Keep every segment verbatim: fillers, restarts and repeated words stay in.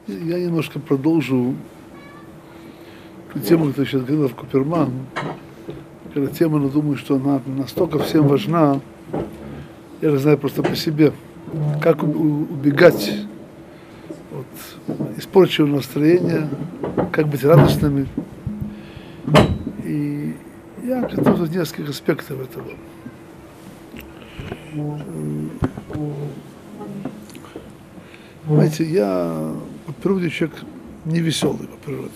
Я немножко продолжу ту тему, которую сейчас говорил Куперман. Эта тема, но думаю, что она настолько всем важна, я же знаю просто по себе, как убегать от испорченного настроения, как быть радостными. И я готов несколько аспектов этого. Знаете, я по природе человек невеселый по природе.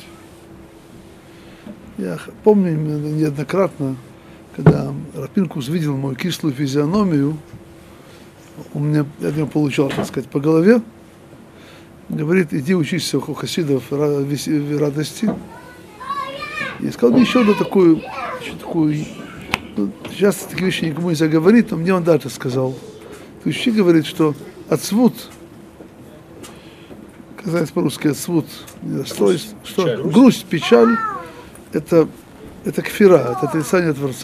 Я помню неоднократно, когда Рав Пинкус видел мою кислую физиономию, у меня, я от него получал, так сказать, по голове, говорит, иди учись у хасидов радости. И сказал мне еще одну такую, еще такую, ну, сейчас такие вещи никому нельзя говорить, но мне он даже сказал. То есть говорит, что отсвут, как называется по-русски, отсвут, что, что, печаль, грусть, печаль, это, это кфира, это отрицание Творца.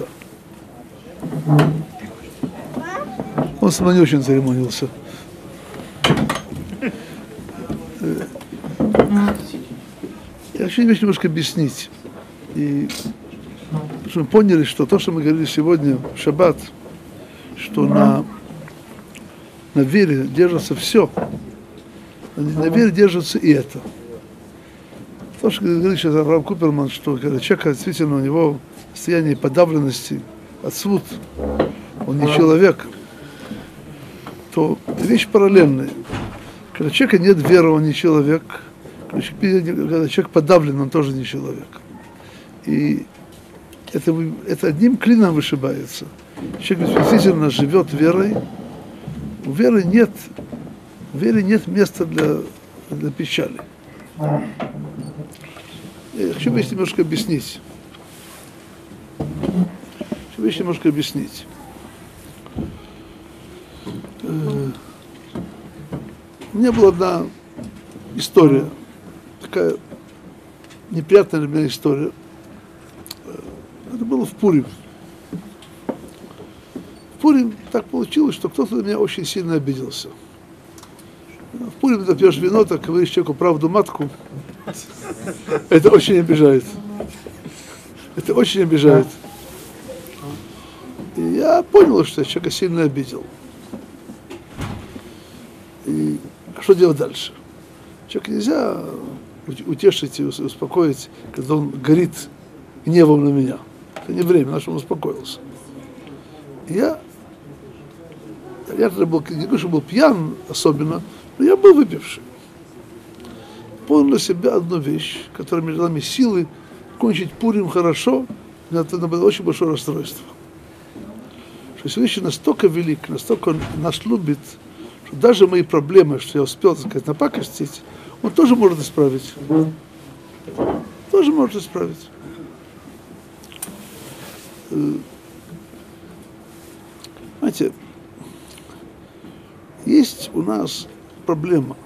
Он со мной не очень церемонился. Я хочу немножко объяснить. И чтобы мы поняли, что то, что мы говорили сегодня в шаббат, что на, на вере держится все, на вере держится и это. То, что говорит сейчас Рав Куперман, что когда человек действительно у него состояние подавленности, отсвут, он не человек, то вещь параллельная. Когда у человека нет веры, он не человек. Когда человек подавлен, он тоже не человек. И это, это одним клином вышибается. Человек действительно живет верой. У веры нет, у веры нет места для, для печали. Я хочу вещь немножко объяснить. Хочу вещь немножко объяснить. У меня была одна история, такая неприятная для меня история. Это было в Пурим. В Пурим так получилось, что кто-то на меня очень сильно обиделся. В Пурим, когда пьешь вино, так говоришь человеку правду матку. Это очень обижает. Это очень обижает. И я понял, что я человека сильно обидел. И что делать дальше? Человека нельзя утешить и успокоить, когда он горит гневом на меня. Это не время, на что он успокоился. И я, я тогда был, не говорю, что был пьян особенно, но я был выпивший. Понял для себя одну вещь, которая мне дала мне силы кончить Пурим хорошо, это было очень большое расстройство. Что Всевышний настолько велик, настолько он нас любит, что даже мои проблемы, что я успел, так сказать, напакостить, он тоже может исправить. Тоже может исправить. Знаете, есть у нас проблема.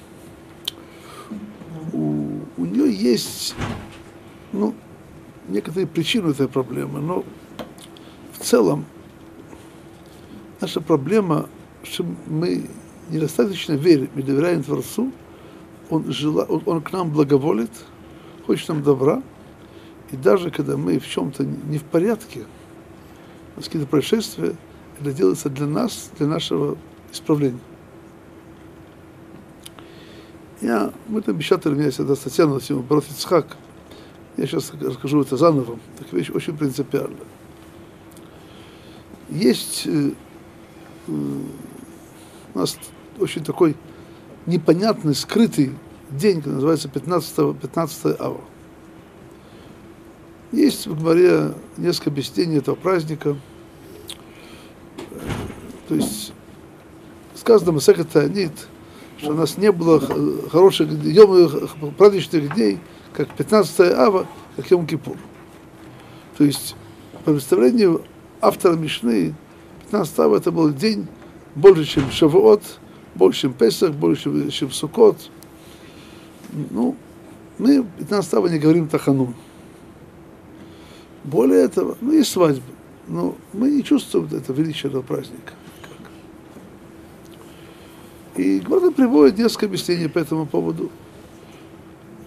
У, у нее есть, ну, некоторые причины этой проблемы, но в целом наша проблема, что мы недостаточно верим и доверяем Творцу, он, жела, он, он к нам благоволит, хочет нам добра, и даже когда мы в чем-то не в порядке, у нас какие-то происшествия, это делается для нас, для нашего исправления. Я, в этом Бешат Ирмия есть одна статья на тему Брат Ицхак. Я сейчас расскажу это заново. Такая вещь очень принципиальная. Есть э, э, у нас очень такой непонятный, скрытый день, который называется пятнадцатое ава. Есть в Гмаре несколько объяснений этого праздника. То есть сказано в Масехет Таанит, что у нас не было хороших праздничных дней, как пятнадцатое ава, как Йом-Кипур. То есть, по представлению автора Мишны, пятнадцатое ава это был день больше, чем Шавуот, больше, чем Песах, больше, чем Суккот. Ну, мы пятнадцатое ава не говорим Таханун. Более этого, ну, есть свадьбы, но мы не чувствуем это величие этого праздника. И Гмара приводит несколько объяснений по этому поводу.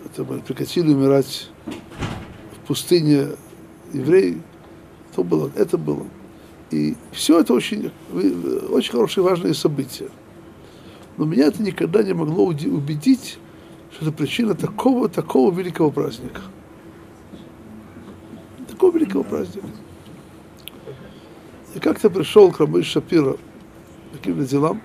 это прекратили умирать в пустыне евреи, то было, это было. И все это очень, очень хорошие, важные события. Но меня это никогда не могло убедить, что это причина такого, такого великого праздника. Такого великого праздника. И как-то пришел к Рабби Шапира каким-то делам,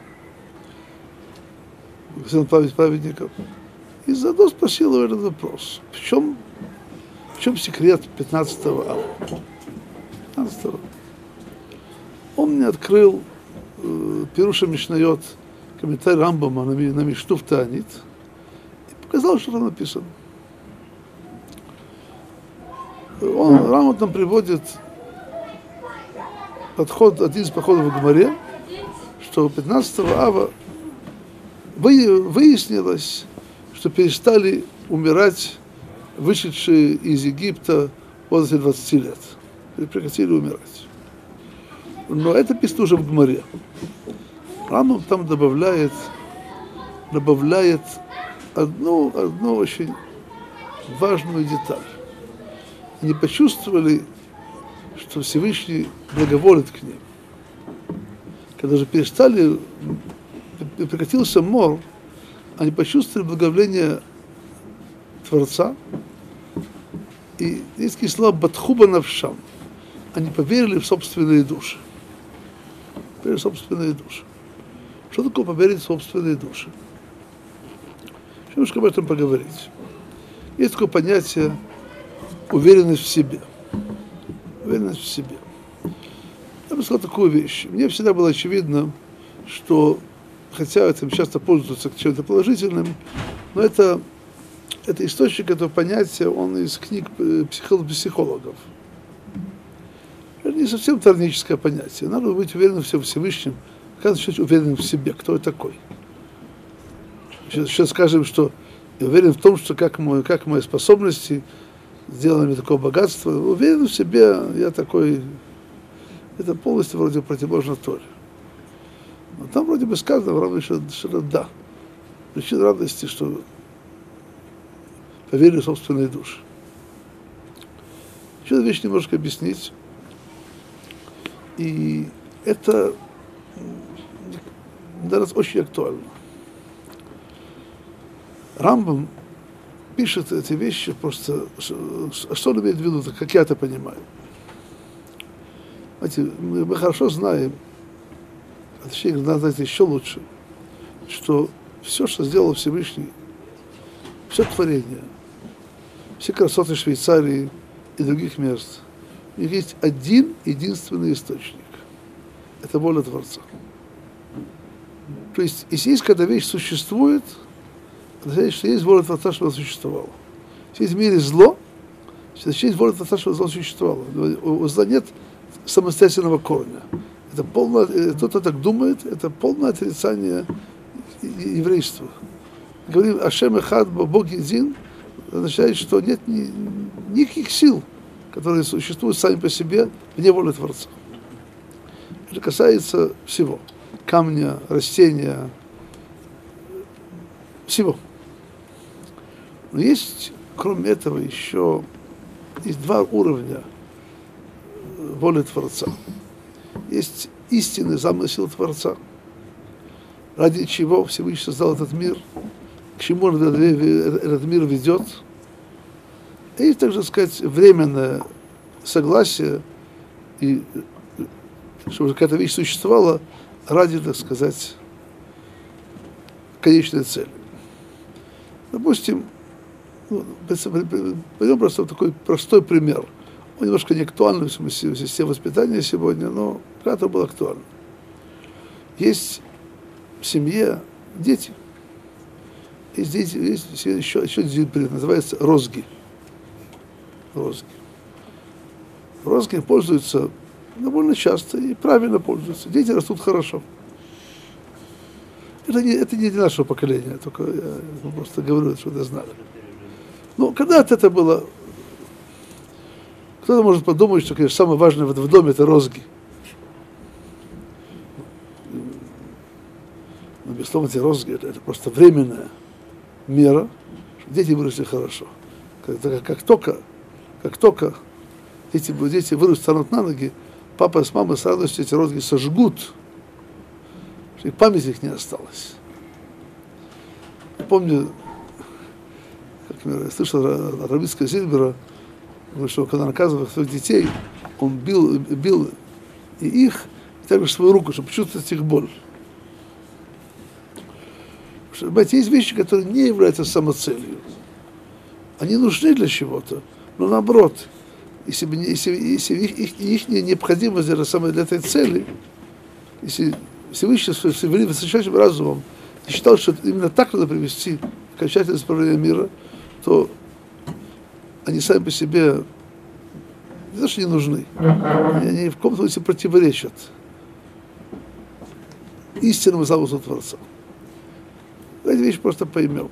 сын праведников, и заодно спросил его этот вопрос. В чем, в чем секрет пятнадцатого ава? пятнадцатого. Он мне открыл э, Пируша Мишнайот, комментарий Рамбама на, на Мишну в Таанит, и показал, что там написано. Он, Рамбам там приводит подход, один из подходов в Гемаре, что пятнадцатого ава вы, выяснилось, что перестали умирать вышедшие из Египта после двадцати лет. Прекратили умирать. Но это пишет уже в Гемаре. Рамбам там добавляет, добавляет одну, одну очень важную деталь. Они почувствовали, что Всевышний благоволит к ним. Когда же перестали, прекратился мор, они почувствовали благоволение Творца, и есть такие слова «батхуба навшам». Они поверили в собственные души. Поверили в собственные души. Что такое поверить в собственные души? Еще немножко об этом поговорить. Есть такое понятие уверенность в себе. Уверенность в себе. Я бы сказал такую вещь. Мне всегда было очевидно, что, хотя этим часто пользуются чем-то положительным, но это, это источник этого понятия, он из книг психологов. Это не совсем тарническое понятие. Надо быть уверенным в Всевышнем. Как начать уверенным в себе? Кто я такой? Сейчас, сейчас скажем, что я уверен в том, что как, мой, как мои способности сделали мне такое богатство. Уверен в себе, я такой. Это полностью вроде противоположно Торе. Но там вроде бы сказано, вроде, что, что да. Причина радости, что поверили в собственные души. Еще эту вещь немножко объяснить. И это для нас очень актуально. Рамбам пишет эти вещи просто, что он имеет в виду, как я это понимаю. Знаете, мы, мы хорошо знаем, а точнее, надо знать еще лучше, что все, что сделал Всевышний, все творение, все красоты Швейцарии и других мест, у них есть один единственный источник. Это воля Творца. То есть, если есть, когда вещь существует, это значит, что есть воля Творца, чтобы она существовала. Если есть в мире зло, значит, есть воля Творца, чтобы зло существовало. У зла нет самостоятельного корня. Это полное, кто-то так думает, это полное отрицание еврейства. Говорим Ашем Эхад, Бог един, означает, что нет ни, никаких сил, которые существуют сами по себе вне воли Творца. Это касается всего. Камня, растения, всего. Но есть, кроме этого, еще есть два уровня воли Творца. Есть истинный замысел Творца, ради чего Всевышний создал этот мир, к чему он этот мир ведет. И есть, так сказать, временное согласие, и чтобы какая-то вещь существовала ради, так сказать, конечной цели. Допустим, ну, пойдем просто в такой простой пример. Он немножко не актуальный в смысле в системе воспитания сегодня, но когда-то был актуален. Есть в семье дети. Есть дети, есть еще, еще один предмет, называется розги. Розги. Розги пользуются довольно часто и правильно пользуются. Дети растут хорошо. Это не, это не для нашего поколения, только я просто говорю, чтобы вы знали. Но когда-то это было... Кто-то может подумать, что, конечно, самое важное в доме – это розги. Но, безусловно, эти розги – это, это просто временная мера, Дети выросли хорошо. Как, как, как только, как только дети, дети вырастут, станут на ноги, папа с мамой с радостью эти розги сожгут, что и памяти их не осталось. Я помню, как я слышал от Равицкого Зильбера, что когда наказывал своих детей, он бил, бил и их, и также свою руку, чтобы почувствовать их боль. Что, понимаете, есть вещи, которые не являются самоцелью. Они нужны для чего-то, но наоборот, если, если, если их, их, их необходимость для, для этой цели, если Всевышний своим высочайшим разумом считал, что именно так надо привести окончательное исправление мира, то они сами по себе не то, что не нужны, они в каком-то смысле противоречат истинному замыслу Творца. Давайте вещи просто поймем.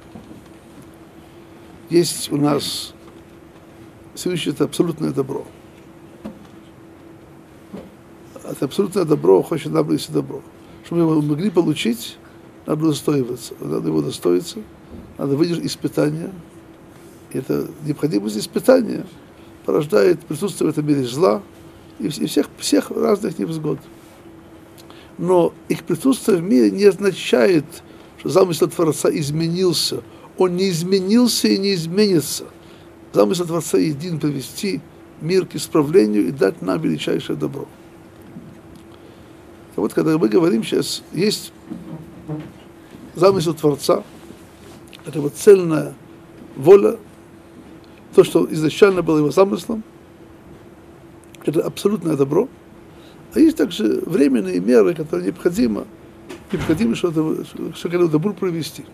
Есть у нас Всевышний — это абсолютное добро. Это абсолютное добро хочет нам принести добро. Чтобы мы его могли получить, надо достоиваться. Надо его достоиться, надо выдержать испытания. И это необходимость испытания порождает присутствие в этом мире зла и всех, всех разных невзгод. Но их присутствие в мире не означает, что замысел Творца изменился. Он не изменился и не изменится. Замысел Творца един — привести мир к исправлению и дать нам величайшее добро. И вот когда мы говорим сейчас, есть замысел Творца, это вот цельная воля, то, что изначально было его замыслом, это абсолютное добро. А есть также временные меры, которые необходимо, необходимо что-то, что-то добро провести.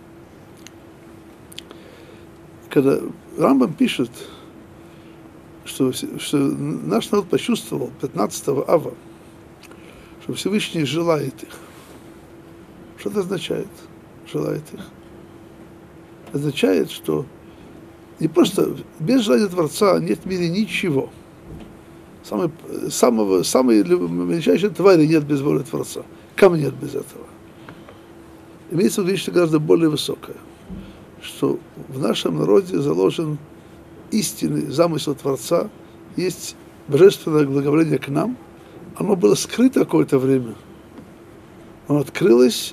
Когда Рамбам пишет, что, что наш народ почувствовал пятнадцатого ава, что Всевышний желает их. Что это означает? Желает их. Означает, что не просто без желания Творца нет в мире ничего. Самой, самого, самой величайшей твари нет без воли Творца. Камня нет без этого. Имеется в виду нечто гораздо более высокое, что в нашем народе заложен истинный замысел Творца, есть божественное благоволение к нам. Оно было скрыто какое-то время. Оно открылось,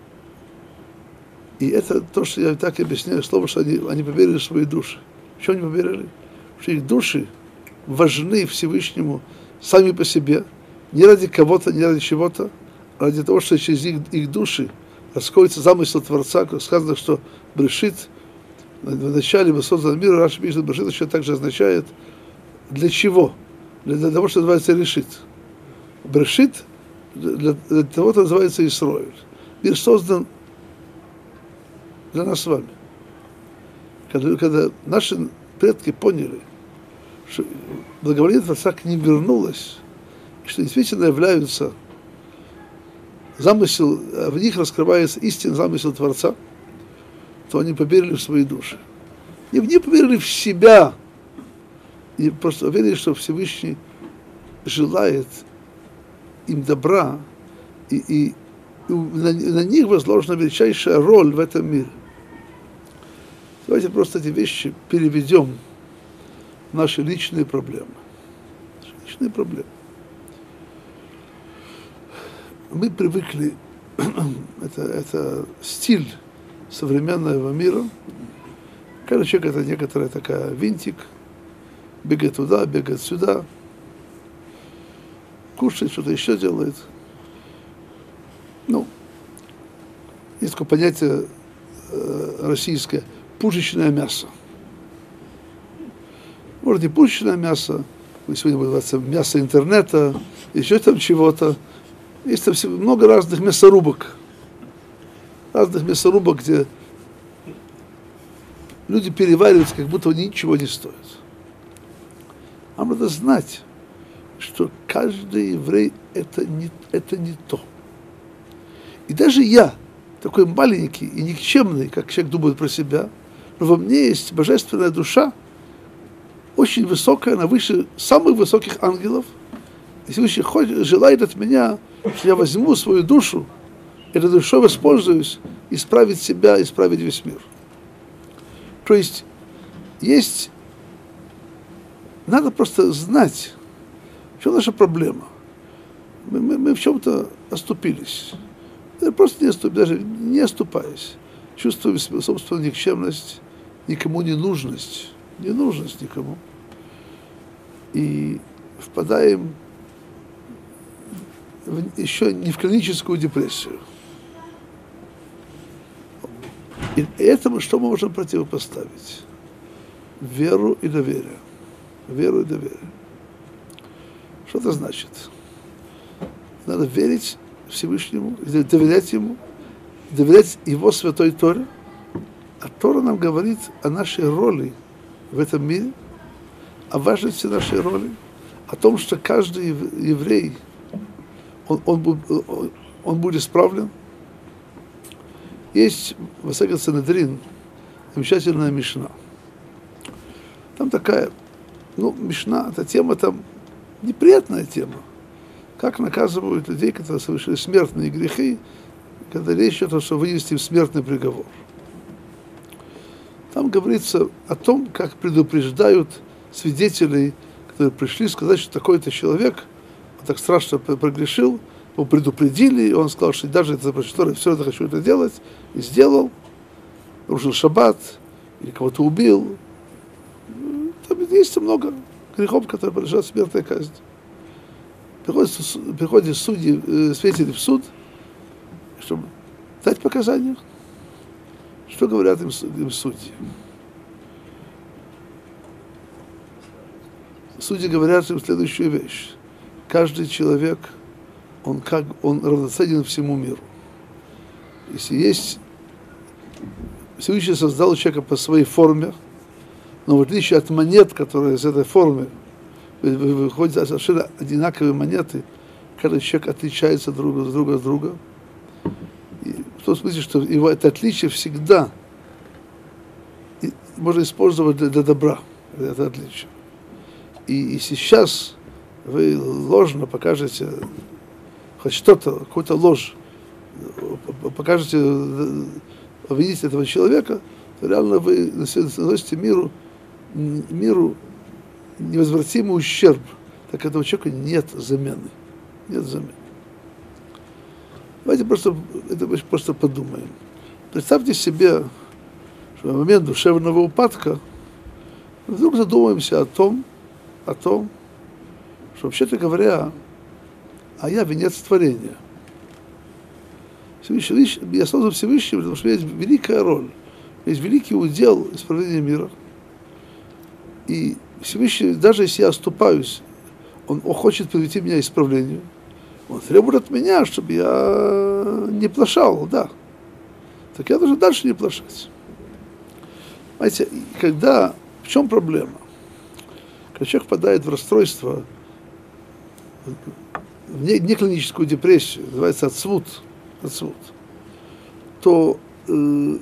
и это то, что я так объясняю, слово, что они, они поверили в свои души. Почему они поверили? Что их души важны Всевышнему сами по себе, не ради кого-то, не ради чего-то, а ради того, что через их, их души раскроется замысел Творца, как сказано, что Брешит, в начале был создан мир, Раши пишет, Брешит еще также означает для чего? Для, для того, что называется решит. Брешит для, для того, что называется Исроэль. Мир создан для нас с вами. Когда, когда наши предки поняли, что благоволение Творца к ним вернулось, и что действительно являются замысел, в них раскрывается истинный замысел Творца, то они поверили в свои души. И не поверили в себя, и просто поверили, что Всевышний желает им добра, и, и, и на, на них возложена величайшая роль в этом мире. Давайте просто эти вещи переведем в наши личные проблемы. Наши личные проблемы. Мы привыкли, это, это стиль современного мира. Каждый человек — это некоторая такая винтик, бегает туда, бегает сюда, кушает, что-то еще делает. Ну, есть такое понятие э, российское — пушечное мясо. Может, не пушечное мясо, сегодня будет называться мясо интернета, еще там чего-то. Есть там много разных мясорубок. Разных мясорубок, где люди перевариваются, как будто они ничего не стоят. Нам надо знать, что каждый еврей это не, это не то. И даже я, такой маленький и никчемный, как человек думает про себя, но во мне есть божественная душа, очень высокая, она выше самых высоких ангелов. И Всевышний желает от меня, что я возьму свою душу, этой душой воспользуюсь, исправить себя, исправить весь мир. То есть, есть, надо просто знать, в чем наша проблема. Мы, мы, мы в чем-то оступились. Просто не оступ, даже не оступаясь. Чувствуем собственную никчемность, никому не нужность, ненужность никому. И впадаем в, еще не в клиническую депрессию. И этому что мы можем противопоставить? Веру и доверие. Веру и доверие. Что это значит? Надо верить Всевышнему, доверять Ему, доверять Его Святой Торе. А Тора нам говорит о нашей роли в этом мире, о важности нашей роли, о том, что каждый еврей, он, он, он, он будет исправлен. Есть в Масехет Санедрин замечательная Мишна. Там такая, ну, Мишна, эта тема там неприятная тема. Как наказывают людей, которые совершили смертные грехи, когда речь идет о том, что вынести им смертный приговор. Там говорится о том, как предупреждают свидетелей, которые пришли сказать, что такой-то человек он так страшно прогрешил, его предупредили, и он сказал, что даже это запрещено, все это хочу это делать, и сделал, нарушил шаббат, или кого-то убил. Там есть много грехов, которые подлежат смертной казни. Приходят, приходят судьи, э, свидетели в суд, чтобы дать показания. Что говорят им, им судьи? Судьи говорят им следующую вещь. Каждый человек, он, как, он равноценен всему миру. Если есть... Всевышний создал человека по своей форме, но в отличие от монет, которые из этой формы выходят совершенно одинаковые монеты, каждый человек отличается друг от друга, от друга. И в том смысле, что его это отличие всегда можно использовать для, для добра, это отличие. И, и сейчас вы ложно покажете хоть что-то, какую-то ложь, покажете, обвините этого человека, то реально вы наносите миру, миру невозвратимый ущерб. Так этого человека нет замены. Нет замены. Давайте просто, это просто подумаем. Представьте себе, что в момент душевного упадка мы вдруг задумаемся о том, о том, что, вообще-то говоря, а я венец творения. Всевышний, я создан Всевышним, потому что есть великая роль, есть великий удел исправления мира. И Всевышний, даже если я оступаюсь, он, он хочет привести меня к исправлению. Он требует от меня, чтобы я не плашал, да. Так я должен дальше не плашать. Понимаете, когда, в чем проблема? Когда человек впадает в расстройство, в неклиническую депрессию, называется ацвут, ацвут, то э,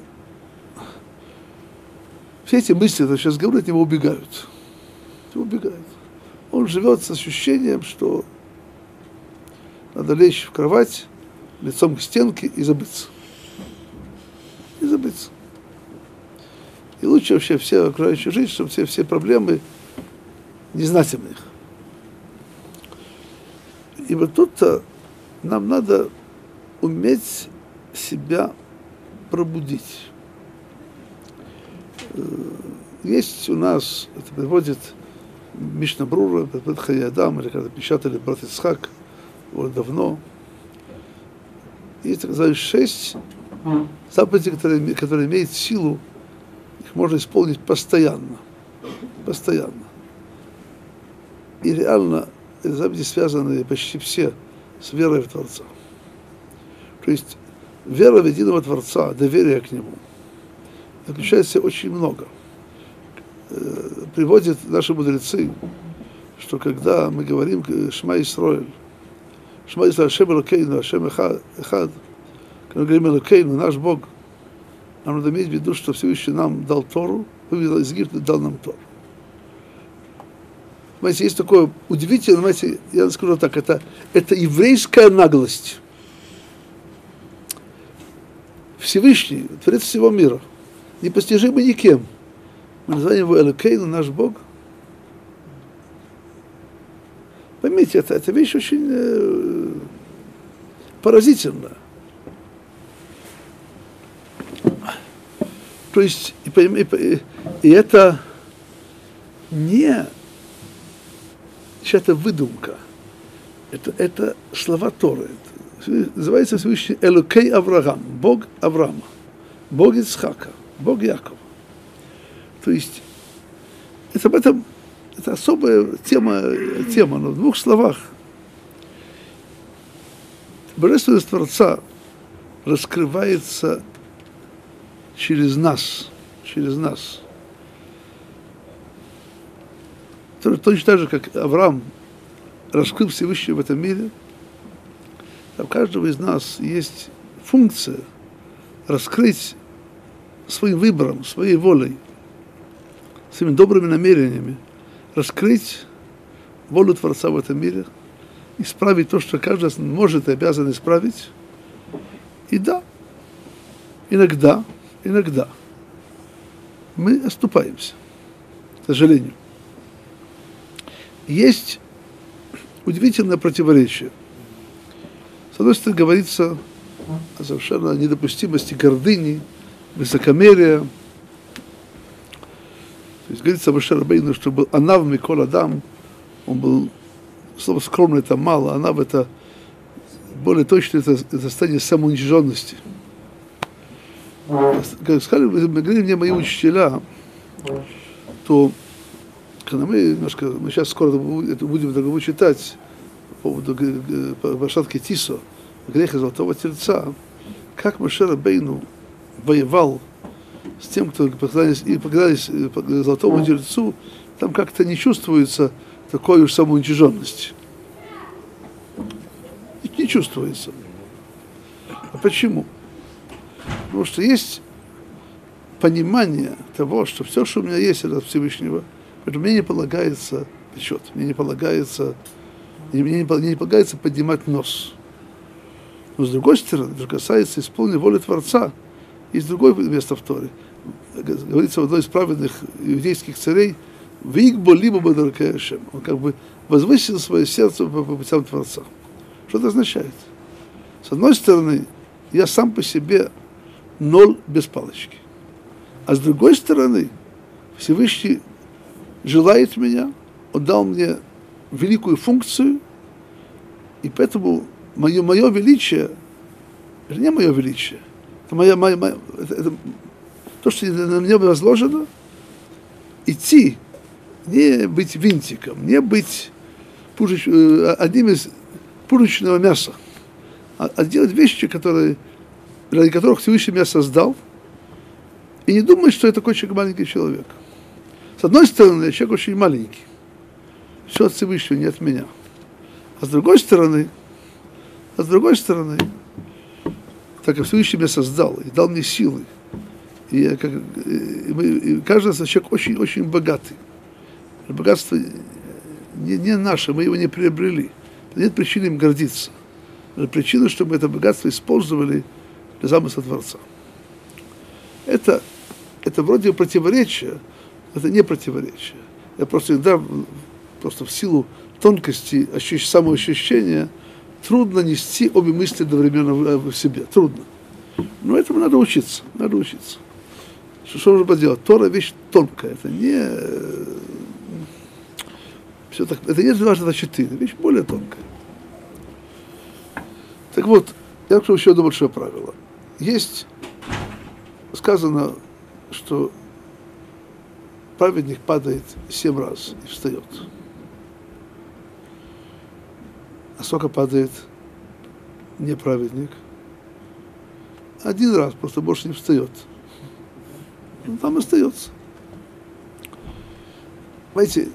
все эти мысли, которые сейчас говорю, от него убегают. От него убегают. Он живет с ощущением, что надо лечь в кровать, лицом к стенке и забыться. И забыться. И лучше вообще все окружающие жизнь, чтобы все, все проблемы не знать о них. И вот тут-то нам надо уметь себя пробудить. Есть у нас, это приводит Мишна Брура, приводит Хай Адам, или когда печатали брат Ицхак, вот давно. Есть, так сказать, шесть заповедей, которые, которые имеют силу, их можно исполнить постоянно. Постоянно. И реально, эти заповеди связаны почти все с верой в Творца. То есть вера в единого Творца, доверие к Нему, заключает в себе очень много. Приводят наши мудрецы, что когда мы говорим Шма Исроэль, Шма Исроэль, Ашем Элокейну, Ашем Эхад, когда мы говорим Элокейну, наш Бог, нам надо иметь в виду, что Всевышний нам дал Тору, вывел из Египта и дал нам Тору. Понимаете, есть такое удивительное, понимаете, я скажу так, это, это еврейская наглость. Всевышний, Творец всего мира, непостижимый никем, Мы называем его Элокейну, наш Бог. Поймите, это, это вещь очень э, поразительная. То есть, и, и, и это не чья-то выдумка. Это, это слова Торы. Это, называется Всевышний Элокей Авраам, Бог Авраама, Бог Ицхака, Бог Якова. То есть, это об этом, это особая тема, тема, но в двух словах. Божественность Творца раскрывается через нас, через нас. Точно так же, как Авраам раскрыл Всевышнего в этом мире, у каждого из нас есть функция раскрыть своим выбором, своей волей, своими добрыми намерениями, раскрыть волю Творца в этом мире, исправить то, что каждый может и обязан исправить. И да, иногда, иногда мы оступаемся, к сожалению. Есть удивительное противоречие. С одной стороны, говорится о совершенно недопустимости гордыни, высокомерия. То есть говорится об Моше Рабейну, что был Анав Миколь Адам, он был, слово скромно это мало, Анав это более точно, это, это состояние самоуничиженности. Как сказали, говорили мне мои учителя, то когда мы немножко, мы сейчас скоро это будем это читать по поводу Паршат Ки-Тисо, греха Золотого Тельца, как Моше Рабейну воевал с тем, кто поклонялись, и поклонялись Золотому Тельцу, там как-то не чувствуется такой уж самоуничиженности. Не чувствуется. А почему? Потому что есть понимание того, что все, что у меня есть, это от Всевышнего, поэтому мне не полагается почет, мне не полагается, мне не, мне не полагается поднимать нос. Но с другой стороны, что касается исполнения воли Творца, есть другое место в Торе. Говорится в одной из праведных иудейских царей, «Вигбо либо бадаркаешем». Он как бы возвысил свое сердце по путям Творца. Что это означает? С одной стороны, я сам по себе ноль без палочки. А с другой стороны, Всевышний желает меня, он дал мне великую функцию, и поэтому мое, мое величие, это не мое величие, это, моя, моя, моя, это, это то, что на мне возложено, идти, не быть винтиком, не быть пушеч, одним из пушечного мяса, а, а делать вещи, которые, ради которых Всевышний меня создал, и не думать, что я такой человек, маленький человек. С одной стороны, я человек очень маленький, все от Всевышнего, не от меня. А с другой стороны, а с другой стороны, так как Всевышний меня создал и дал мне силы, и, я, как, и, мы, и каждый человек очень-очень богатый. Богатство не, не наше, мы его не приобрели. Нет причины им гордиться. Но причина, чтобы это богатство использовали для замысла Творца. Это, это вроде противоречия, это не противоречие. Я просто иногда, просто в силу тонкости ощущ, самоощущения, трудно нести обе мысли одновременно в, в себе. Трудно. Но этому надо учиться. Надо учиться. Что, что нужно делать? Тора вещь тонкая. Это не... Все так, это не два на четыре. Вещь более тонкая. Так вот, я хочу еще одно большое правило. Есть... Сказано, что праведник падает семь раз и встает. А сколько падает неправедник? Один раз, просто больше не встает. Он там остается. Знаете,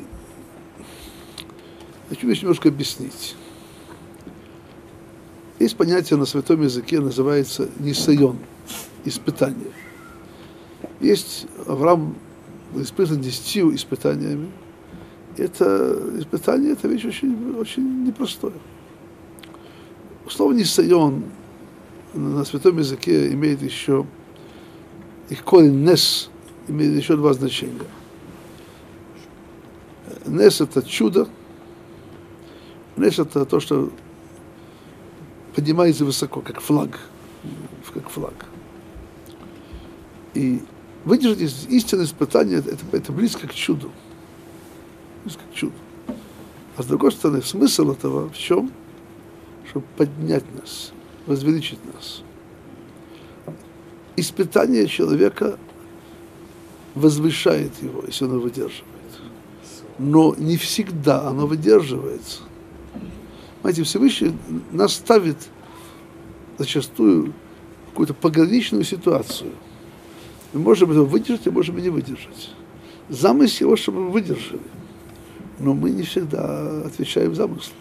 хочу вещь немножко объяснить. Есть понятие на святом языке, называется нисайон, испытание. Есть Авраам испытан десятью испытаниями. Это испытание, это вещь очень, очень непростое. Слово нисайон на святом языке имеет еще их корень нес, имеет еще два значения. Нес – это чудо. Нес – это то, что поднимается высоко, как флаг. Как флаг. И выдержать истинное испытание – это, это близко к чуду. Близко к чуду. А с другой стороны, смысл этого в чем? Чтобы поднять нас, возвеличить нас. Испытание человека возвышает его, если он его выдерживает. Но не всегда оно выдерживается. Знаете, Всевышний нас ставит зачастую в какую-то пограничную ситуацию. Мы можем это выдержать, а можем и не выдержать. Замысел его, чтобы мы выдержали. Но мы не всегда отвечаем замыслу.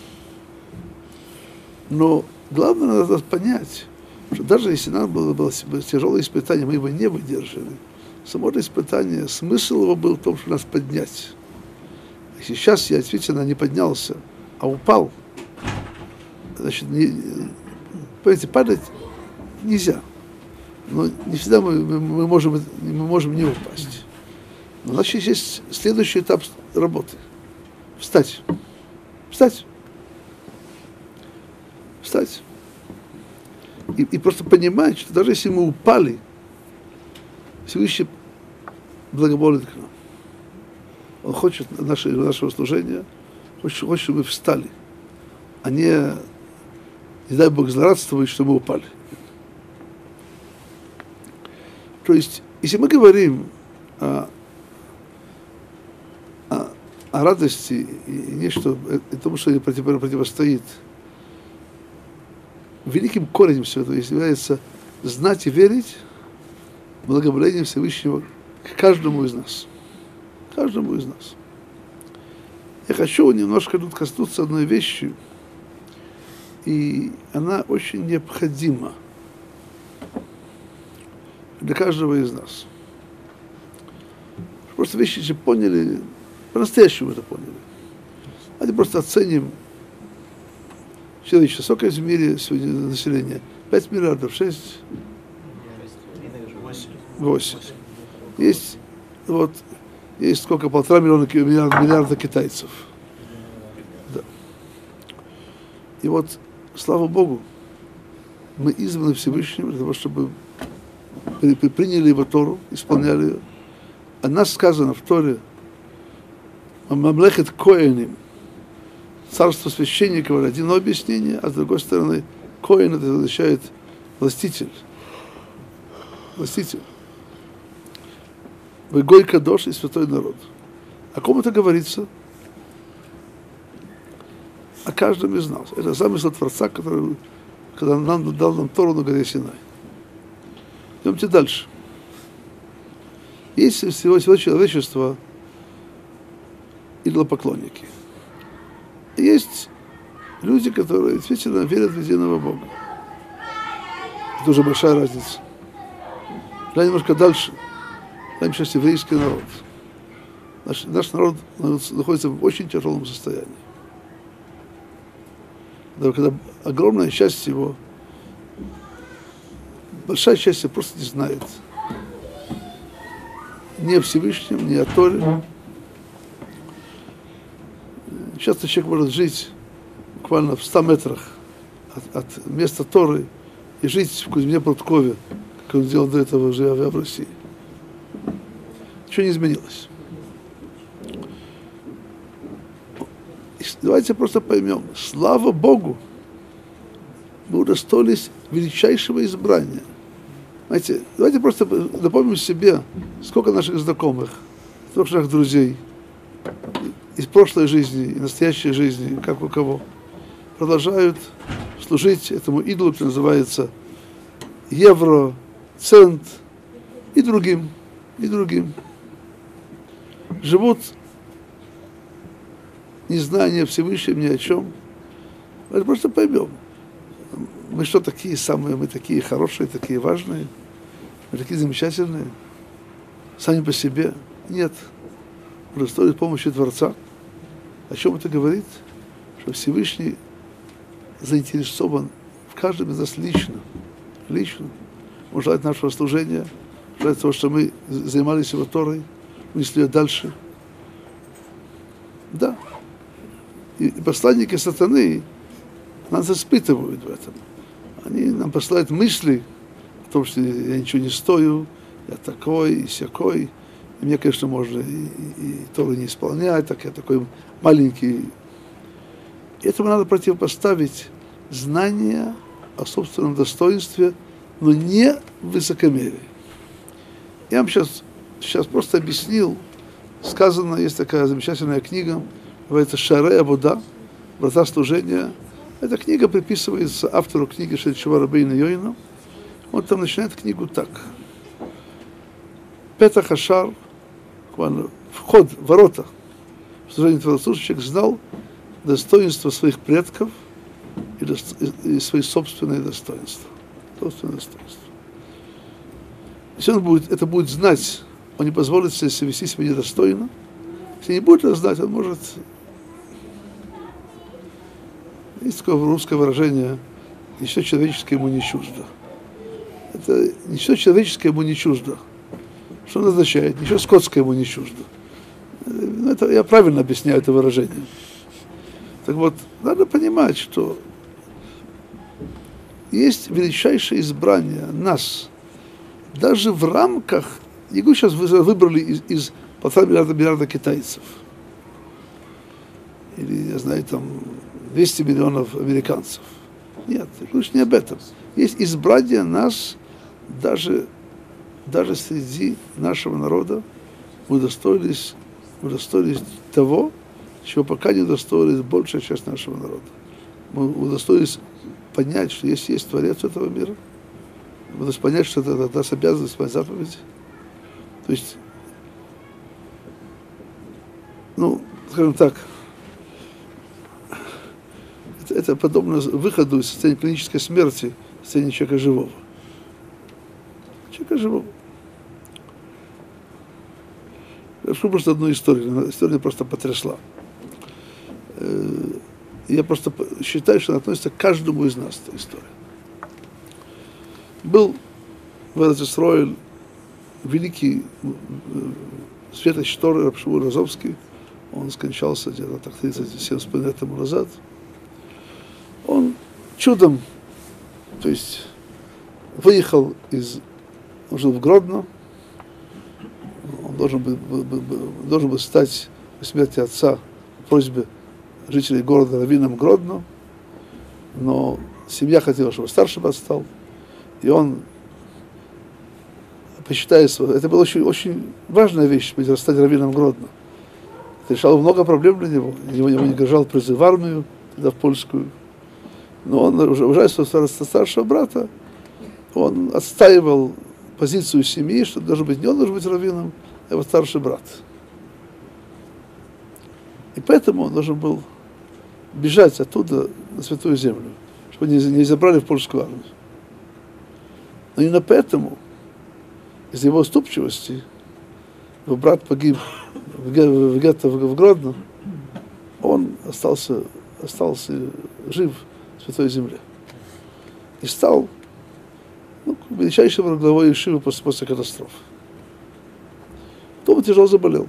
Но главное надо понять, что даже если нам было, было тяжелое испытание, мы его не выдержали. Само испытание, смысл его был в том, чтобы нас поднять. Если сейчас я действительно не поднялся, а упал, значит, не, понимаете, падать нельзя. Но не всегда мы, мы, мы, можем, мы можем не упасть. Но значит, есть следующий этап работы. Встать. Встать. Встать. И, и просто понимать, что даже если мы упали, Всевышний благоволит к нам. Он хочет наше, нашего служения, хочет, хочет, чтобы мы встали, а не, не дай Бог, злорадствовать, что мы упали. То есть, если мы говорим о, о, о радости и нечто, и тому, что против, противостоит, великим корнем всего этого является знать и верить благоволением Всевышнего к каждому из нас. Каждому из нас. Я хочу немножко тут коснуться одной вещи, и она очень необходима для каждого из нас. Просто вещи же поняли, по-настоящему это поняли. Давайте просто оценим человечество. Сколько в мире сегодня населения? пять миллиардов, шесть? восемь. Есть, вот, есть сколько, полтора миллиона, миллиарда, миллиарда китайцев. Да. И вот, слава Богу, мы избраны Всевышним для того, чтобы приняли его Тору, исполняли ее. О нас сказано в Торе: «Мамлехет коэним», царство священников, одно объяснение, а с другой стороны, коэн это означает властитель. Властитель. Вы гой кадош и святой народ. О ком это говорится? О каждом из нас. Это замысел Творца, который, когда нам дал нам Тору на горе Синай. Идемте дальше. Есть всего, всего человечества идолопоклонники. Есть люди, которые действительно верят в единого Бога. Это уже большая разница. Я немножко дальше. Там сейчас еврейский народ. Наш, наш народ находится в очень тяжелом состоянии. Когда огромная часть его, большая часть его просто не знает ни о Всевышнем, ни о Торе. Часто человек может жить буквально в ста метрах от, от места Торы и жить в Кузьме-Прудкове, как он делал до этого, живя в России. Ничего не изменилось. И давайте просто поймем, слава Богу, мы удостоились величайшего избрания. Знаете, давайте просто напомним себе, сколько наших знакомых, сколько наших друзей из прошлой жизни и настоящей жизни, как у кого, продолжают служить этому идолу, который называется евро, цент и другим, и другим. Живут, не зная ни о Всевышнем, ни о чем. Мы просто поймем. Мы что, такие самые, мы такие хорошие, такие важные, мы такие замечательные, сами по себе? Нет. Мы стоит помощи Творца. О чем это говорит? Что Всевышний заинтересован в каждом из нас лично. Лично. Он желает нашего служения, ради того, что мы занимались его Торой, несли ее дальше. Да. И, и посланники сатаны нас испытывают в этом. Они нам посылают мысли о том, что я ничего не стою, я такой и сякой. И мне, конечно, можно и, и, и Тору не исполнять, так я такой маленький. И этому надо противопоставить знание о собственном достоинстве, но не в высокомерии. Я вам сейчас, сейчас просто объяснил, сказано, есть такая замечательная книга, называется «Шаарей Авода», «Врата служения». Эта книга приписывается автору книги Шельчува Рабейну Йойну. Он там начинает книгу так. Петах Ашар, вход, ворота в служение Творцу, человек знал достоинство своих предков и, до, и, и свои собственные достоинства. Собственные достоинства. Если он будет, это будет знать, он не позволит себе вести себя недостойно. Если не будет это знать, он может... Есть такое русское выражение: ничто человеческое ему не чуждо. Это ничто человеческое ему не чуждо. Что он означает? Ничего скотское ему не чуждо. Это, я правильно объясняю это выражение. Так вот, надо понимать, что есть величайшее избрание нас, даже в рамках, его сейчас выбрали из, из полтора миллиарда, миллиарда китайцев, или, я знаю, там, двести миллионов американцев. Нет, лучше не об этом. Есть избрание нас даже, даже среди нашего народа. Мы удостоились, удостоились того, чего пока не удостоились большая часть нашего народа. Мы удостоились понять, что есть, есть Творец этого мира. Мы удостоились понять, что это нас обязанность исполнять заповеди. То есть, ну, скажем так, это, это подобно выходу из состояния клинической смерти в состояние человека живого. Человека живого. Я расскажу просто одну историю. История меня просто потрясла. Я просто считаю, что она относится к каждому из нас, эта история. Был в Эрец Исроэль великий светоч Торы Рав Шмуэль Розовский. Он скончался где-то так тридцать семь с половиной лет тому назад. Он чудом, то есть выехал из... Он жил в Гродно. Он должен был, должен был стать по смерти отца по просьбе жителей города раввином Гродно, но семья хотела, чтобы старший брат стал, и он, посчитая свое, это была очень, очень важная вещь, стать раввином Гродно. Это решало много проблем для него. Его, его не держал призыв в армию, тогда в польскую. Но он, уже уважая своего старшего брата, он отстаивал позицию семьи, что должен быть не он должен быть раввином, а его старший брат. И поэтому он должен был бежать оттуда на Святую Землю, чтобы не, не забрали в польскую армию. Но именно поэтому, из-за его уступчивости, его брат погиб в гетто в Гродно, он остался, остался жив в Святой Земле. И стал ну, величайшим главой Ешивы после, после катастрофы. Потом он тяжело заболел.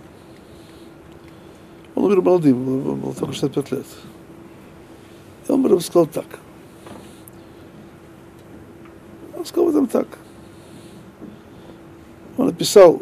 Он умер молодым, он был только шестьдесят пять лет. И он мне сказал так. Он сказал об этом так. Он написал,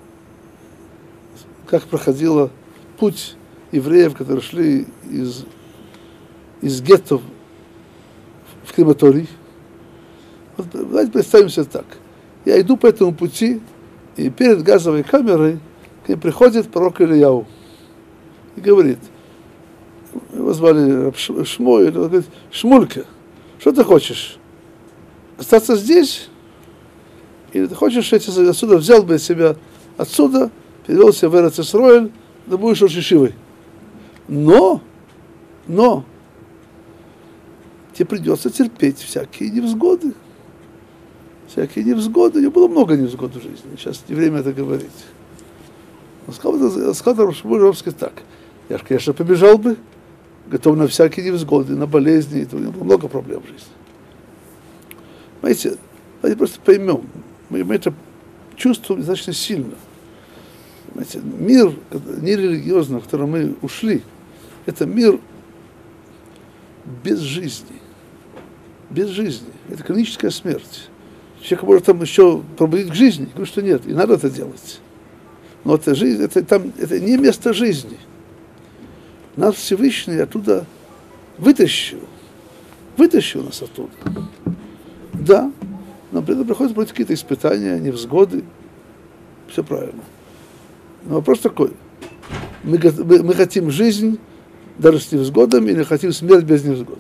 как проходила путь евреев, которые шли из, из гетто в крематорий. Вот, давайте представим себе так. Я иду по этому пути, и перед газовой камерой к ним приходит пророк Ильяу и говорит, его звали Шмуэль, он говорит, Шмулька, что ты хочешь? Остаться здесь? Или ты хочешь, что я отсюда взял бы себя отсюда, перевел себя в Эрец Исроэль, да будешь рош ешивой. Но, но, тебе придется терпеть всякие невзгоды. Всякие невзгоды. У него было много невзгод в жизни. Сейчас не время это говорить. Он сказал, сказал Шмуэль Розовский так. Я же, конечно, побежал бы, готов на всякие невзгоды, на болезни. Это, у него было много проблем в жизни. Понимаете, давайте просто поймем. Мы, мы это чувствовали достаточно сильно. Понимаете, мир нерелигиозный, в который мы ушли, это мир без жизни. Без жизни. Это клиническая смерть. Человек может там еще пробудить к жизни. Говорю, что нет, и надо это делать. Но это жизнь, это, там, это не место жизни. Нас Всевышний оттуда вытащил. Вытащил нас оттуда. Да, нам приходится пройти какие-то испытания, невзгоды. Все правильно. Но вопрос такой. Мы, мы, мы хотим жизнь даже с невзгодами, или хотим смерть без невзгод.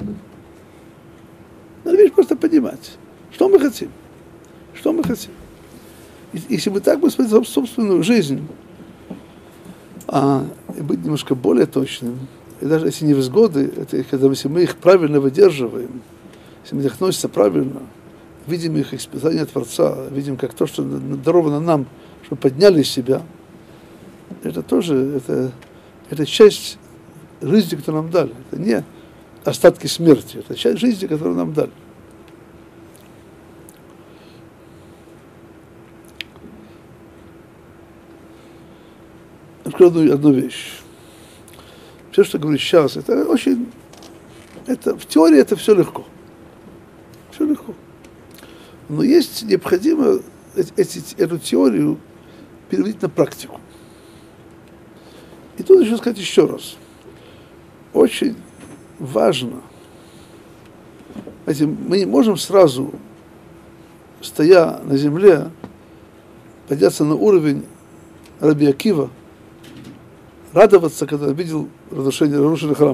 Надо ведь просто понимать, что мы хотим. Что мы хотим. И, если мы так бы смотрели собственную жизнь, а и быть немножко более точным, и даже если невзгоды, это когда если мы их правильно выдерживаем, если мы относимся правильно, видим их испытания Творца, видим, как то, что даровано нам, чтобы подняли себя, это тоже, это, это часть жизни, которую нам дали. Это не остатки смерти, это часть жизни, которую нам дали. Я скажу одну, одну вещь. Все, что говорю сейчас, это очень, это, в теории это все легко. Все легко. Но есть необходимо эти, эту теорию переводить на практику. И тут еще сказать еще раз. Очень важно, знаете, мы не можем сразу, стоя на земле, подняться на уровень Раби Акива, радоваться, когда видел разрушение, разрушенный храм.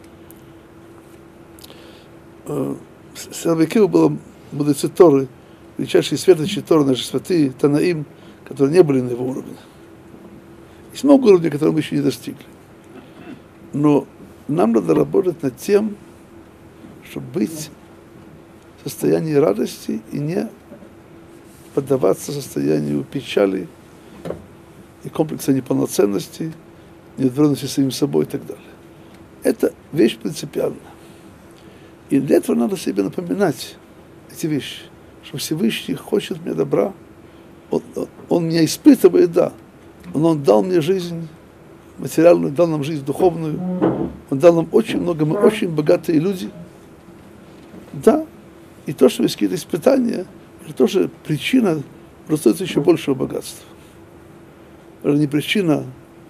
С Раби Акива было мудрецы Торы, величайшие светочи Торы, наши святые, Танаим, которые не были на его уровне. Есть много уровней, которые мы еще не достигли. Но нам надо работать над тем, чтобы быть в состоянии радости и не поддаваться состоянию печали и комплекса неполноценности, неудовлетворенности самим собой и так далее. Это вещь принципиальная. И для этого надо себе напоминать эти вещи, что Всевышний хочет мне добра. Он, он, он меня испытывает, да, но Он дал мне жизнь материальную, дал нам жизнь духовную, Он дал нам очень много, мы очень богатые люди. Да, и то, что есть какие-то испытания, это тоже причина просто еще большего богатства. Это не причина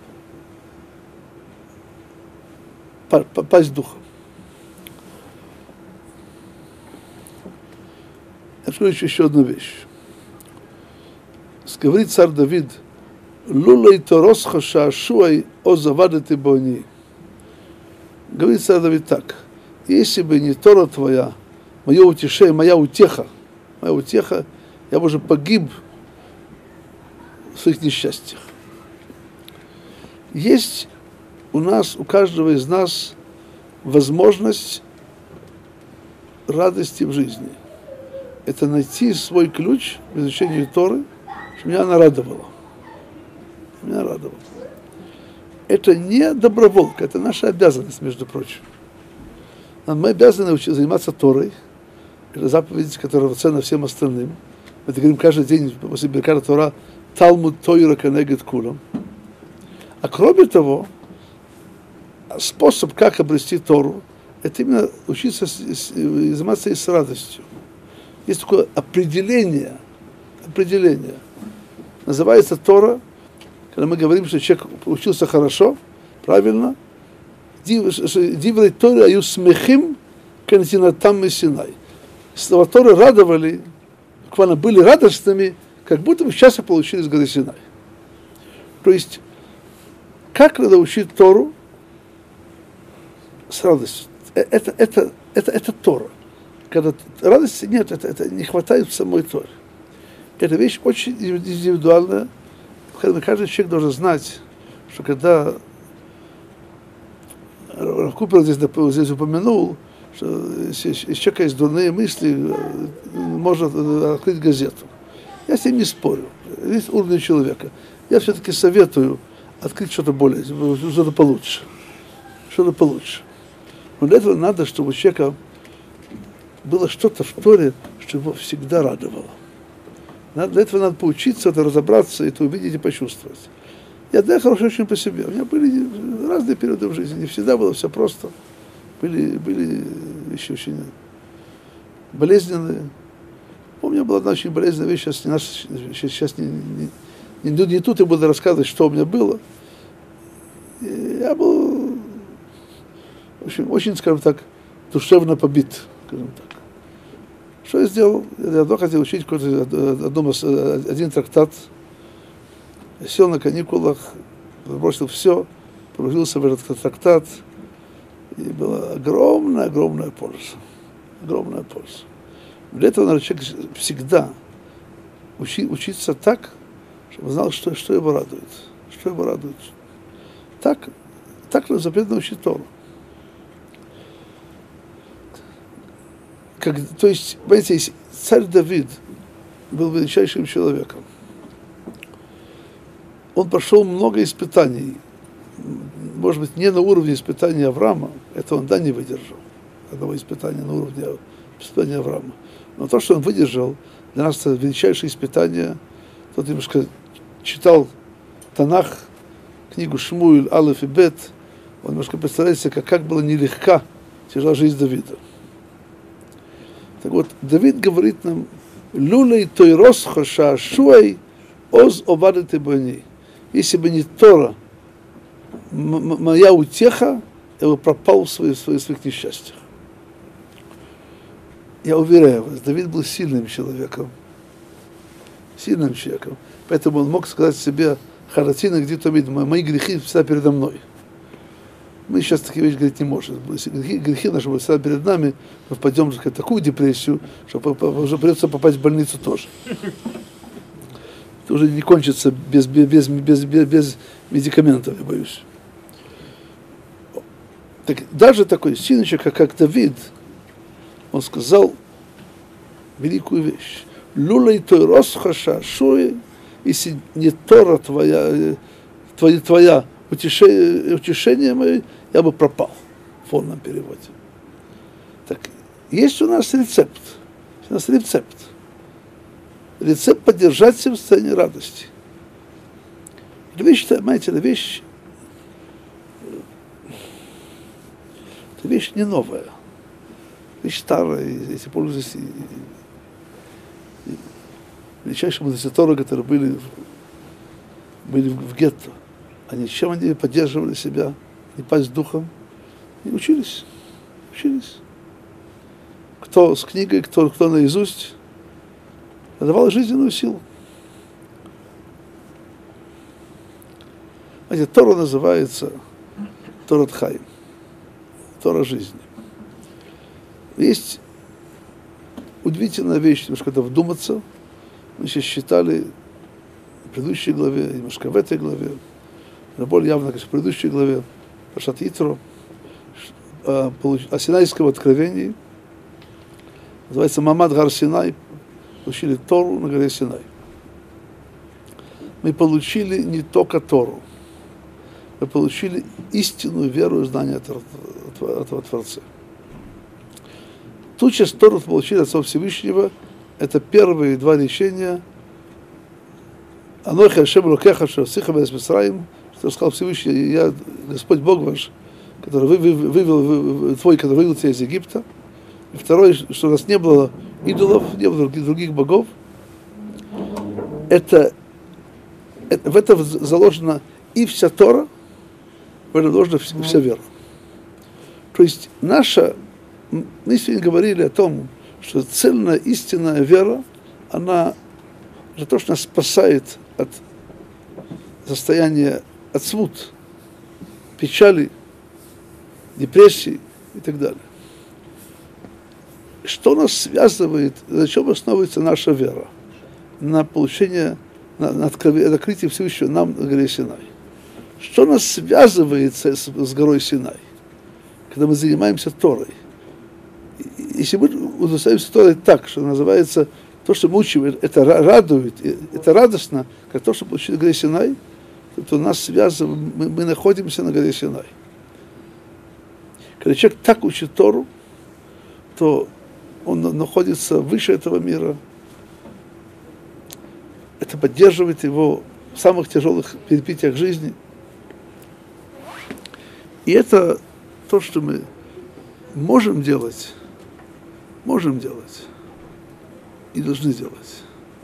пасть духом. Я скажу еще, еще одну вещь. Говорит царь Давид, «Лулей торосха шаашуай о завадете бони». Говорит царь Давид так, если бы не Тора твоя, мое утешение, моя утеха, моя утеха, я бы уже погиб в своих несчастьях. Есть у нас, у каждого из нас возможность радости в жизни. Это найти свой ключ в изучении Торы, чтобы меня она радовала. Меня радовала. Это не доброволка, это наша обязанность, между прочим. Мы обязаны учиться заниматься Торой. Это заповедь, которая ценна всем остальным. Мы это говорим каждый день после Берката Тора Талмуд Тойра Кенегед Кулам. А кроме того, способ, как обрести Тору, это именно учиться заниматься и с радостью. Есть такое определение, определение. Называется Тора, когда мы говорим, что человек учился хорошо, правильно, диврей Торы аю смехим кантинатам и Синай. Слова Торы радовали, буквально были радостными, как будто бы сейчас получили с горы Синай. То есть, как надо учить Тору с радостью? Это, это, это, это Тора. Когда радости нет, это, это не хватает в самой Торе. Эта вещь очень индивидуальная. Каждый человек должен знать, что когда Рав Купер здесь, здесь упомянул, что если у человека есть дурные мысли, можно открыть газету. Я с ним не спорю. Есть уровень человека. Я все-таки советую открыть что-то более, что-то получше. Что-то получше. Но для этого надо, чтобы у человека было что-то в Торе, что его всегда радовало. Надо, для этого надо поучиться, это разобраться, это увидеть и почувствовать. Я, да, хороший очень по себе. У меня были разные периоды в жизни, не всегда было все просто. Были, были вещи очень болезненные. У меня была одна очень болезненная вещь, сейчас не, наш, сейчас не, не, не, не тут я буду рассказывать, что у меня было. И я был, в общем, очень, скажем так, душевно побит, скажем так. Что я сделал? Я давно хотел учить какой-то один трактат. Я сел на каникулах, бросил все, погрузился в этот трактат. И была огромная-огромная польза. Огромная польза. Для этого надо человек всегда учи, учиться так, чтобы знал, что, что его радует. Что его радует. Так, так нам запретно учить Тору. Как, то есть, понимаете, царь Давид был величайшим человеком. Он прошел много испытаний. Может быть, не на уровне испытания Авраама, это он, да, не выдержал. Одного испытания на уровне испытания Авраама. Но то, что он выдержал, для нас это величайшее испытание. Тот немножко читал Танах, книгу Шмуэль, Алеф и Бет. Он немножко представляет себе, как, как было нелегка, тяжела жизнь Давида. Так вот, Давид говорит нам, «Люлей тойрос хоша шуэй, оз овадете бани». Если бы не Тора, моя утеха, я бы пропал в своих, в своих, в своих несчастьях. Я уверяю вас, Давид был сильным человеком. Сильным человеком. Поэтому он мог сказать себе, «Харатина где-то видно, мои грехи всегда передо мной». Мы сейчас такие вещи говорить не можем. Если грехи, грехи наши будут всегда перед нами, мы впадем в такую депрессию, что уже придется попасть в больницу тоже. Это уже не кончится без, без, без, без, без медикаментов, я боюсь. Так, даже такой сильный человек, как Давид, он сказал великую вещь. «Люлей тойрос хаша шуэ», если не Тора твоя, твоя, твоя утешение, утешение мое, я бы пропал в полном переводе. Так, есть у нас рецепт. У нас рецепт. Рецепт поддержать себя в состоянии радости. Это вещь, понимаете, это вещь, это вещь не новая. Вещь старая, если пользуются величайшие мудрецы Торы, которые были, были в гетто. Они чем они поддерживали себя, не пасть духом, и учились. Учились. Кто с книгой, кто, кто наизусть, давал жизненную силу. Знаете, Тора называется Торат Хаим, Тора жизни. Есть удивительная вещь, немножко когда вдуматься. Мы сейчас считали в предыдущей главе, немножко в этой главе, но более явно, конечно, в предыдущей главе, Паршат Итро, о, о Синайском откровении. Называется Мамад Гар Синай. Получили Тору на горе Синай. Мы получили не только Тору, мы получили истинную веру и знание этого Творца. Ту часть Тору получили от Всевышнего, это первые два речения. Анохи Ашем Элокеха шеоцеха миэрец Мицраим, что сказал Всевышний, я Господь Бог ваш, который вывел, вывел твой, который вывел тебя из Египта. И второе, что у нас не было идолов, не было других, других богов. Это, это, в этом заложена и вся Тора, в этом заложена вся вера. То есть наша, мы сегодня говорили о том, что цельная истинная вера, она, это то, что нас спасает от состояния, от смут, печали, депрессии и так далее. Что нас связывает, на чем основывается наша вера? На получение, на, на открытие Всевышнего нам на горе Синай. Что нас связывает с, с горой Синай? Когда мы занимаемся Торой. Если мы удостоимся Торой так, что называется, то, что мы учим, это радует, это радостно, как то, что получили на горе Синай, то нас связывает, мы, мы находимся на горе Синай. Когда человек так учит Тору, то он находится выше этого мира. это поддерживает его в самых тяжелых перипетиях жизни. И это то, что мы можем делать, можем делать и должны делать.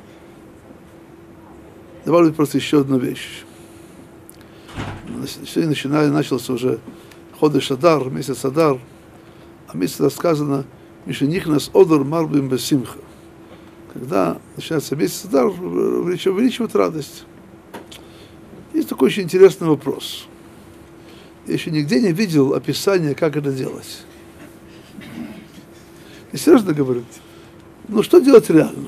Добавлю просто еще одну вещь. Сегодня начинали, начался уже Ходеш Адар, месяц Адар, а месяц рассказано Мишених нас одор марбим бесимха. Когда начинается месяц Адар, увеличивает радость. Есть такой очень интересный вопрос. Я еще нигде не видел описания, как это делать. И серьезно говорю, ну что делать реально?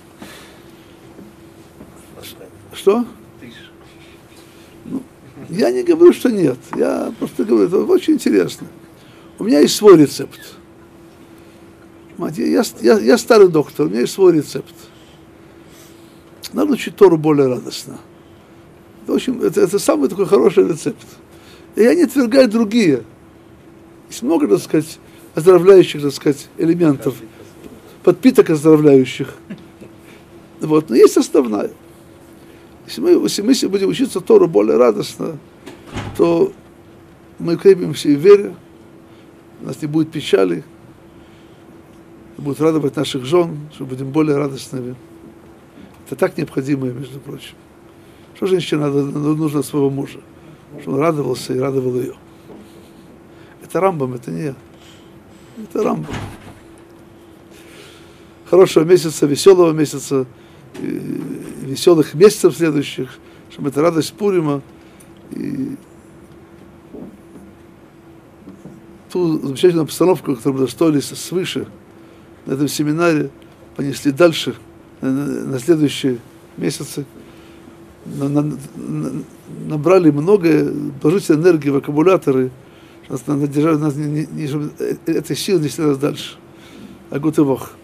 Что? Ну, я не говорю, что нет. Я просто говорю, это очень интересно. У меня есть свой рецепт. Мать, я, я, я старый доктор, у меня есть свой рецепт. Надо учить Тору более радостно. Это, очень, это, это самый такой хороший рецепт. И я не отвергаю другие. Есть много, так сказать, оздоровляющих, так сказать, элементов, подпиток оздоровляющих. Вот. Но есть основная. Если мы, если мы будем учиться Тору более радостно, то мы укрепимся и в вере, у нас не будет печали, будет радовать наших жен, что будем более радостными. Это так необходимо, между прочим. Что женщине надо, нужно от своего мужа? Чтобы он радовался и радовал ее. Это Рамбам, это не я. Это Рамбам. Хорошего месяца, веселого месяца, веселых месяцев следующих, чтобы это радость Пурима и ту замечательную обстановку, которую мы удостоились свыше на этом семинаре, понесли дальше, на, на следующие месяцы, на, на, на, набрали много положительной энергии в аккумуляторы, нас, нас, нас, не, не, не, чтобы этой силы несли нас дальше. А гуты Бог.